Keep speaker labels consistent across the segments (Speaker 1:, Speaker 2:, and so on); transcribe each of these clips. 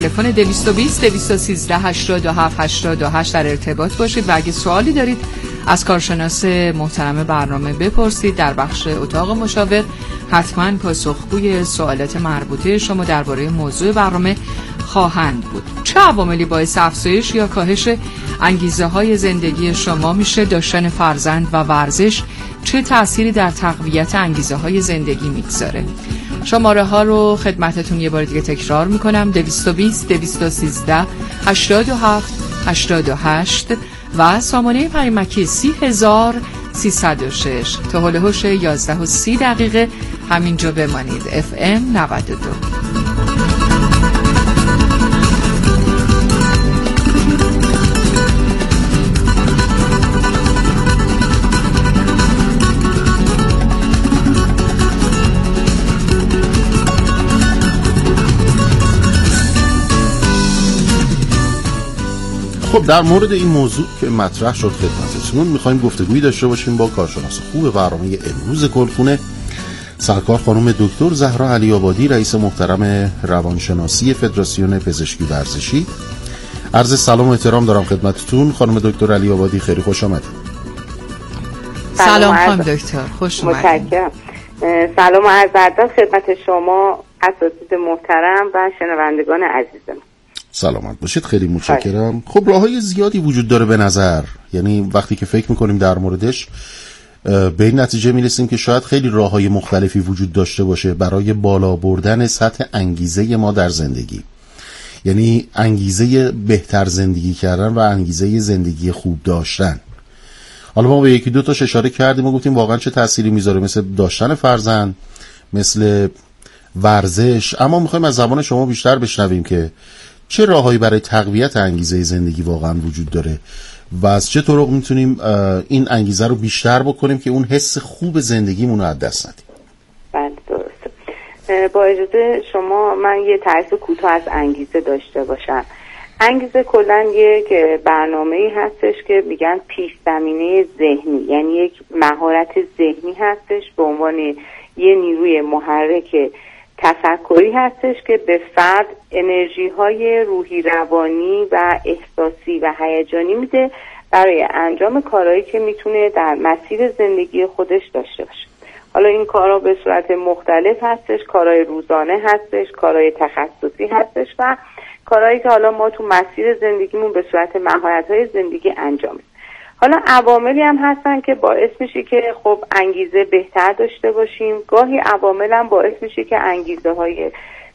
Speaker 1: تلفن 220 213 87 88 در ارتباط باشید و اگه سوالی دارید از کارشناس محترم برنامه بپرسید. در بخش اتاق مشاور حتما پاسخگوی سوالات مربوطه شما درباره موضوع برنامه خواهند بود. چه عواملی باعث افزایش یا کاهش انگیزه های زندگی شما میشه؟ داشتن فرزند و ورزش چه تأثیری در تقویت انگیزه های زندگی میگذاره؟ شماره ها رو خدمتتون یه بار دیگه تکرار میکنم: 220 213 87 88 و سامانه پیامکی 30306. تا حول هوش 11:30 همینجا بمانید. FM 92.
Speaker 2: خب در مورد این موضوع که مطرح شد خدمتتون میخوایم گفتگویی داشته باشیم با کارشناس خوب برنامه امروز گلخونه، سرکار خانم دکتر زهرا علی آبادی، رئیس محترم روانشناسی فدراسیون پزشکی ورزشی. عرض سلام و احترام دارم خدمتتون خانم دکتر علی آبادی، خیلی خوش آمدید.
Speaker 1: سلام خانم دکتر، خوش اومدید.
Speaker 3: متشکرم. سلام و عرض ادب خدمت شما اساتید محترم و شنوندگان عزیزم.
Speaker 2: سلامت باشید، خیلی متشکرم. خب راههای زیادی وجود داره به نظر، یعنی وقتی که فکر میکنیم در موردش به این نتیجه میرسیم که شاید خیلی راههای مختلفی وجود داشته باشه برای بالا بردن سطح انگیزه ما در زندگی، یعنی انگیزه بهتر زندگی کردن و انگیزه زندگی خوب داشتن. حالا ما به یکی دو تاش اشاره کردیم و گفتیم واقعا چه تأثیری میذاره، مثل داشتن فرزند، مثل ورزش، اما میخوایم از زبان شما بیشتر بشنویم که چه راههایی برای تقویت انگیزه زندگی واقعا وجود داره و از چه طرق میتونیم این انگیزه رو بیشتر بکنیم که اون حس خوب زندگیمون رو از دست ندیم.
Speaker 3: بله درسته. با اجازه شما من یه تعریف کوتاه از انگیزه داشته باشم. انگیزه کلا یک برنامه‌ای هستش که میگن پیش زمینه ذهنی، یعنی یک مهارت ذهنی هستش به عنوان یه نیروی محرک تفکری هستش که به فرد انرژی های روحی، روانی و احساسی و هیجانی میده برای انجام کارهایی که میتونه در مسیر زندگی خودش داشته باشه. حالا این کارها به صورت مختلف هستش، کارهای روزانه هستش، کارهای تخصصی هستش و کارهایی که حالا ما تو مسیر زندگیمون به صورت مهارت‌های زندگی انجام میدیم. حالا عواملی هم هستن که باعث میشه که خب انگیزه بهتر داشته باشیم. گاهی عوامل هم باعث میشه که انگیزه های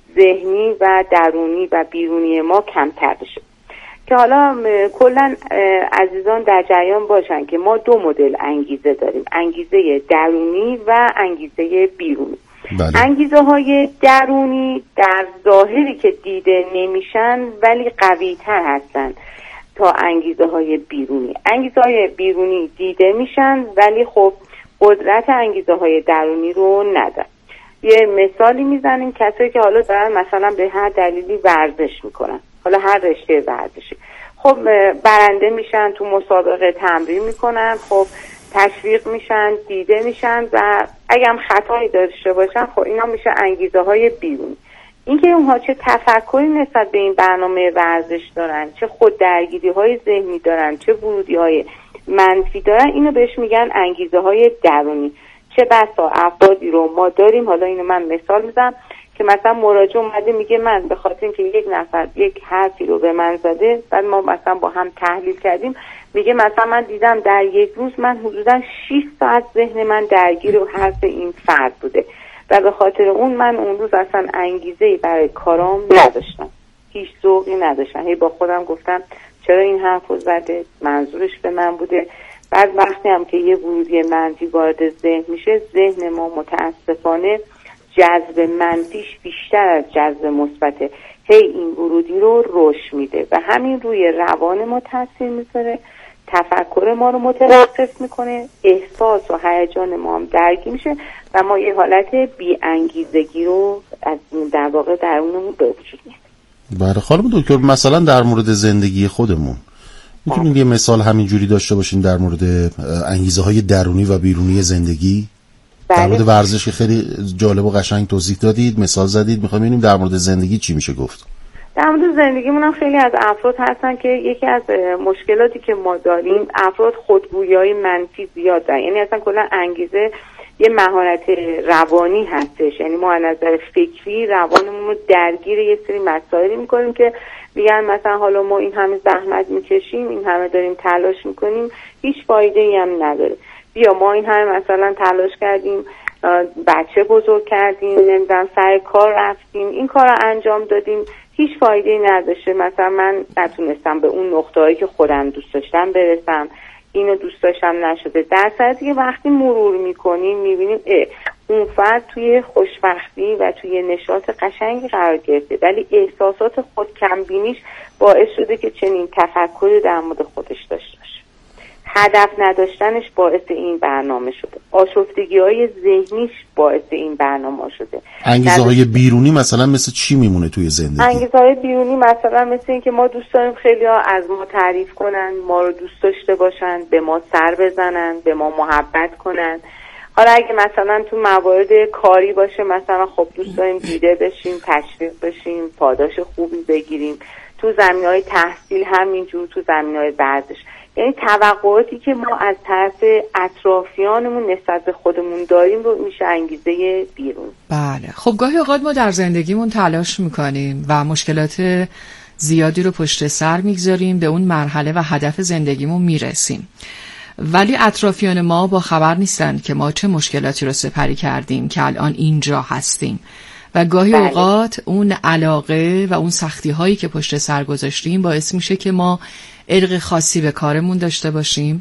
Speaker 3: ذهنی و درونی و بیرونی ما کمتر بشه. که حالا کلا عزیزان در جریان باشن که ما دو مدل انگیزه داریم: انگیزه درونی و انگیزه بیرونی.
Speaker 2: بله.
Speaker 3: انگیزه های درونی در ظاهری که دیده نمیشن ولی قوی تر هستن تا انگیزه های بیرونی. انگیزه های بیرونی دیده میشن ولی خب قدرت انگیزه های درونی رو ندارن. یه مثالی میزنیم: کسایی که حالا دارن مثلا به هر دلیلی ورزش میکنن، حالا هر رشته ورزشی، خب برنده میشن، تو مسابقه تمرین میکنن، خب تشویق میشن، دیده میشن و اگه هم خطایی داشته باشن خب اینا میشه انگیزه های بیرونی. اینکه اونها چه تفکری نسبت به این برنامه ورزش دارن، چه خود درگیری های ذهنی دارن، چه ورودی های منفی دارن، اینو بهش میگن انگیزه های درونی. چه بسا افرادی رو ما داریم، حالا اینو من مثال میزنم، که مثلا مراجع اومده میگه من به خاطر اینکه یک نفر یک حرفی رو به من زده، بعد ما مثلا با هم تحلیل کردیم، میگه مثلا من دیدم در یک روز من حدودا 6 ساعت ذهن من درگیر حرف این فرد بوده و به خاطر اون من اون روز اصلا انگیزه‌ای برای کارام نداشتم، هیچ ذوقی نداشتم. هی با خودم گفتم چرا این حرفو زده، منظورش به من بوده. بعد وقتی هم که یه ورودی منفی وارد ذهن میشه، ذهن ما متاسفانه جذب منفیش بیشتر از جذب مثبته، هی این ورودی رو رشد میده و همین روی روان ما تاثیر میذاره، تفکر ما رو متوقف میکنه، احساس و هیجان ما هم درگیر میشه و ما یه حالت بی انگیزگی رو از در واقع درونمون به وجود میاد.
Speaker 2: بله خانم دکتر، مثلا در مورد زندگی خودمون میتونید یه مثال همینجوری داشته باشین در مورد انگیزه های درونی و بیرونی زندگی؟
Speaker 3: بله.
Speaker 2: در مورد ورزش خیلی جالب و قشنگ توضیح دادید، مثال زدید، میخوام ببینیم در مورد زندگی چی میشه گفت.
Speaker 3: در مورد زندگیمون هم خیلی از افراد هستن که یکی از مشکلاتی که ما داریم، افراد خودگویی منفی زیاد دارن. یعنی اصلا کلا انگیزه یه مهارت روانی هستش. یعنی ما از نظر فکری روانمون رو درگیر یه سری مسائلی میکنیم که میگن مثلا حالا ما این همه زحمت میکشیم، این همه داریم تلاش میکنیم، هیچ فایده ای هم نداره. بیا ما این همه مثلا تلاش کردیم، بچه بزرگ کردیم، نمیدونم سر کار رفتیم، این کار رو انجام دادیم، هیچ فایده ای نداشته. مثلا من نتونستم به اون نقطه‌هایی که خودم دوست داشتم برسم، اینو دوست داشتم نشده. در صورتی که وقتی مرور میکنیم میبینیم اون فرد توی خوشبختی و توی نشاط قشنگی قرار گرفته، ولی احساسات خود کمبینیش باعث شده که چنین تفکری در مورد خودش داشته باشه. هدف نداشتنش باعث این برنامه شده. آشفتگی‌های ذهنیش باعث این برنامه شده.
Speaker 2: انگیزه‌های بیرونی مثلا مثل چی میمونه توی زندگی؟
Speaker 3: انگیزه‌های بیرونی مثلا مثل این که ما دوست داریم خیلی‌ها از ما تعریف کنن، ما رو دوست داشته باشن، به ما سر بزنن، به ما محبت کنن. حالا اگه مثلا تو موارد کاری باشه، مثلا خب دوست داریم دیده بشیم، تشویق بشیم، پاداش خوبی بگیریم. تو زمینه‌های تحصیل همینجور، تو زمینه‌های ورزش. یعنی توقعاتی که ما از طرف اطرافیانمون نسبت به خودمون داریم رو میشه انگیزه بیرون.
Speaker 1: بله. خب گاهی اوقات ما در زندگیمون تلاش میکنیم و مشکلات زیادی رو پشت سر میگذاریم، به اون مرحله و هدف زندگیمون میرسیم، ولی اطرافیان ما با خبر نیستن که ما چه مشکلاتی رو سپری کردیم که الان اینجا هستیم. و گاهی اوقات اون علاقه و اون سختی هایی که پشت سر گذاشتیم باعث میشه که ما علق خاصی به کارمون داشته باشیم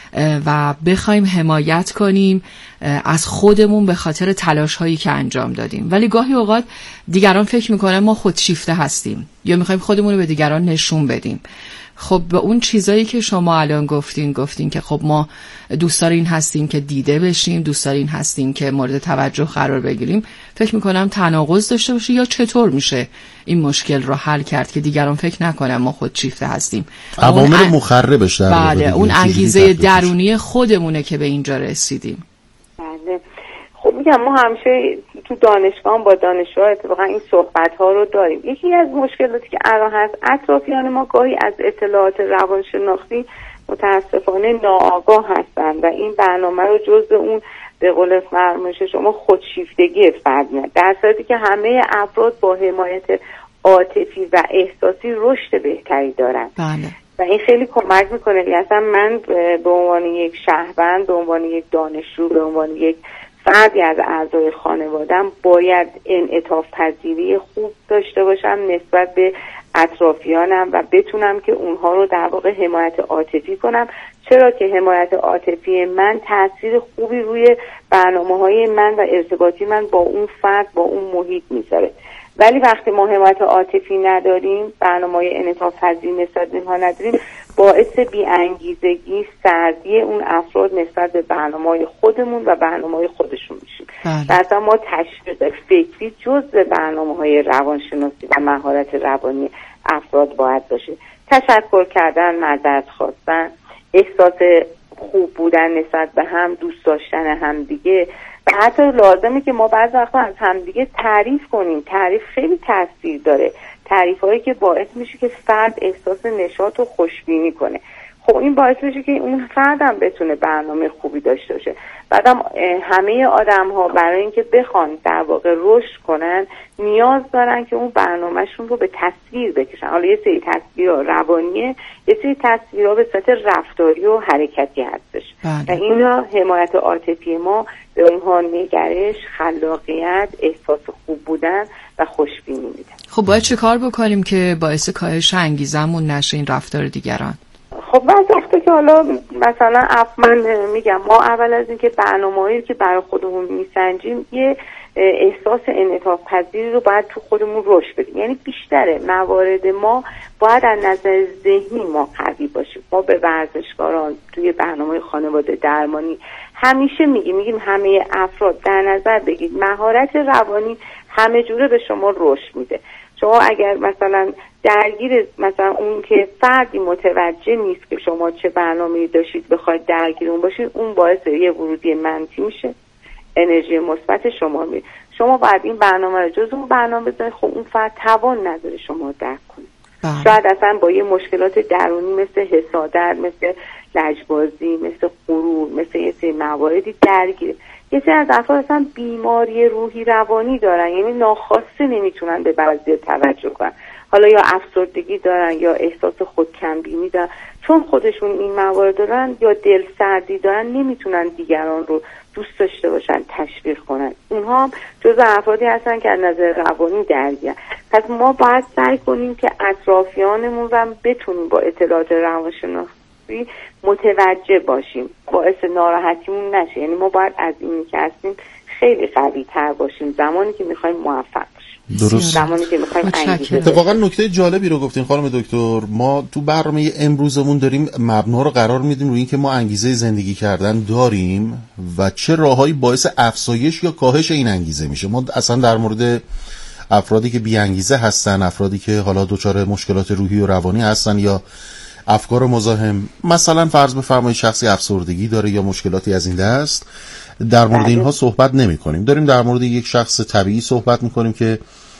Speaker 1: و بخوایم حمایت کنیم از خودمون به خاطر تلاش هایی که انجام دادیم. ولی گاهی اوقات دیگران فکر میکنن ما خودشیفته هستیم یا میخوایم خودمون رو به دیگران نشون بدیم. خب به اون چیزایی که شما الان گفتین که خب ما دوست دارین هستیم که دیده بشیم، دوست دارین هستیم که مورد توجه قرار بگیریم، فکر میکنم تناقض داشته باشه. یا چطور میشه این مشکل رو حل کرد که دیگران فکر نکنن ما خودشیفته هستیم؟
Speaker 2: عوامل مخربش در
Speaker 1: بله، اون انگیزه درونی خودمونه که به اینجا رسیدیم.
Speaker 3: بله. خب میگم ما همیشه تو دانشگاه با دانشجوها اتفاقا این صحبت ها رو داریم. یکی از مشکلاتی که الان هست، اطرافیان ما گاهی از اطلاعات روانشناختی متاسفانه ناآگاه هستن و این برنامه رو جزء اون به قول فرمایش شما خودشیفتگی فرد می‌دونن، در صورتی که همه افراد با حمایت عاطفی و احساسی رشد بهتری دارن.
Speaker 1: بله.
Speaker 3: و این خیلی کمک میکنه. اصلا من به عنوان یک شهروند، به عنوان یک دانشجو، به عنوان یک فردی از اعضای خانواده‌ام باید انعطاف پذیری خوب داشته باشم نسبت به اطرافیانم و بتونم که اونها رو در واقع حمایت عاطفی کنم. چرا که حمایت عاطفی من تأثیر خوبی روی برنامه‌های من و ارتباطی من با اون فرد، با اون محیط میذاره. ولی وقتی ما حمایت عاطفی نداریم، برنامه‌های انعطاف پذیری نسبت به اینها نداریم، باعث بی‌انگیزگی، سردی اون افراد نسبت به برنامه‌های خودمون و برنامه‌های خودشون میشیم. مثلا ما تشویق فکری جزء برنامه‌های روانشناسی و مهارت روانی افراد باید باشه. تشکر کردن، معذرت خواستن، احساس خوب بودن نسبت به هم، دوست داشتن همدیگه و حتی لازمه که ما بعضی وقتا از همدیگه تعریف کنیم. تعریف خیلی تاثیر داره. تعریف‌هایی که باعث میشه که فرد احساس نشاط و خوشبینی کنه. خب این باعث میشه که اون فردم بتونه برنامه خوبی داشته باشه. بعدم همه آدم‌ها برای اینکه بخوان در واقع رشد کنن نیاز دارن که اون برنامه‌شون رو به تصویر بکشن. حالا یه سری تصویرها روانیه، یه سری تصویرها به صورت رفتاری و حرکتی هستش. و اینا حمایت عاطفی ما به اونها نگرش، خلاقیت، احساس خوب بودن و خوشبینی میده.
Speaker 1: خب باید چه کار بکنیم که باعث کاهش انگیزمون نشه این رفتار دیگران؟
Speaker 3: خب بعضی وقتا که حالا مثلا من میگم ما اول از اینکه برنامه‌هایی که برای خودمون میسنجیم یه احساس انعطاف پذیری رو باید تو خودمون رشد بدیم. یعنی بیشتر موارد ما باید از نظر ذهنی ما قوی باشیم. ما به ورزشکاران توی برنامه خانواده درمانی همیشه میگیم همه افراد در نظر بگید مهارت روانی همه جوره به شما رشد میده. شما اگر مثلا درگیر مثلا اون که فردی متوجه نیست که شما چه برنامه‌ای داشتید بخواید درگیر اون باشید، اون باعث یه ورودی منفی میشه. انرژی مثبت شما میره. شما باید این برنامه رو جز اون برنامه بذارید. خب اون فرد توان نداره شما درک کنه. شاید اصلا با یه مشکلات درونی مثل حسادت، مثل لجبازی، مثل غرور، مثل یه سری مواردی درگیره. یه سری از افراد اصلا بیماری روحی روانی دارن، یعنی ناخواسته نمیتونن به بعضی توجه کنن، حالا یا افسردگی دارن یا احساس خودکمبینی دارن، چون خودشون این موارد دارن یا دل سردی دارن نمیتونن دیگران رو دوست داشته باشن، تشویق کنن. اونها هم جزء افرادی هستن که از نظر روانی درگیرن. پس ما باید سعی کنیم که اطرافیانمون رو بتونیم با اطلاعات روانشناختی متوجه باشیم، باعث ناراحتیمون نشه. یعنی ما باید از اینی که هستیم خیلی قوی تر باشیم زمانی که میخوایم موفق باشیم.
Speaker 2: درست.
Speaker 3: زمانی که میخوایم انگیزه.
Speaker 2: اتفاقا نکته جالبی رو گفتین خانم دکتر. ما تو برنامه امروزمون داریم مبنا رو قرار میدیم روی این که ما انگیزه زندگی کردن داریم و چه راههایی باعث افزایش یا کاهش این انگیزه میشه. ما اصلا در مورد افرادی که بی انگیزه هستن، افرادی که حالا دچار مشکلات روحی و روانی هستن یا افکار مزاحم، مثلا فرض بفرمایید شخصی افسردگی داره یا مشکلاتی از این دست، در مورد اینها صحبت نمی کنیم. داریم در مورد یک شخص طبیعی صحبت میکنیم که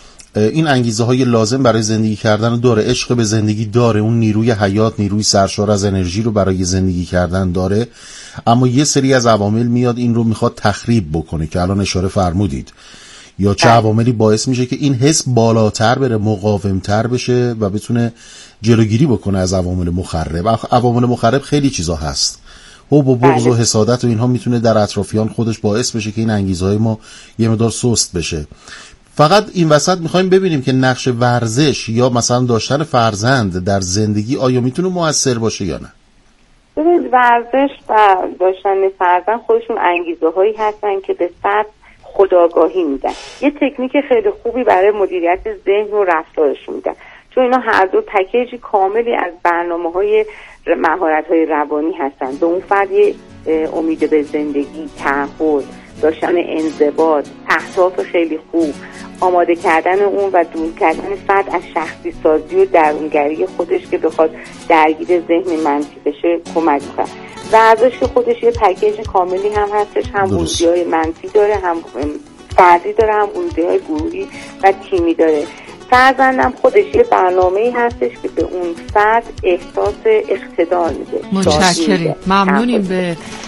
Speaker 2: این انگیزه های لازم برای زندگی کردن داره، عشق به زندگی داره، اون نیروی حیات، نیروی سرشار از انرژی رو برای زندگی کردن داره، اما یه سری از عوامل میاد این رو میخواد تخریب بکنه که الان اشاره فرمودید. یا چه عواملی باعث میشه که این حس بالاتر بره، مقاومتر بشه و بتونه جلوگیری بکنه از عوامل مخرب. عوامل مخرب خیلی چیزا هست، حب و بغض و حسادت و اینها میتونه در اطرافیان خودش باعث بشه که این انگیزه‌های ما یه مقدار سست بشه. فقط این وسط میخوایم ببینیم که نقش ورزش یا مثلا داشتن فرزند در زندگی آیا میتونه مؤثر باشه یا نه.
Speaker 3: ببینید ورزش و داشتن فرزند خودشون انگیزه‌هایی هستن که به فرد خودآگاهی میدن. یه تکنیک خیلی خوبی برای مدیریت ذهن و رفتارشون میدن، چون اینا هر دو پکیج کاملی از برنامه‌های مهارت‌های روانی هستن. به اون فرد امید به زندگی، تعهد، داشتن انضباط، اهداف خیلی خوب، آماده کردن اون و دور کردن فرد از شخصی سازی و درونگری خودش که بخواد درگیر ذهن منفی بشه کمک کنه. ورزش که خودش یه پکیج کاملی هم هستش، هم ورزش‌های منفی داره، هم فردی داره، هم ورزش‌های گروهی و تیمی داره. فرزندم خودش یه برنامه‌ای هستش که به اون فرد احساس اقتدار میده.
Speaker 1: متشکریم، ممنونیم به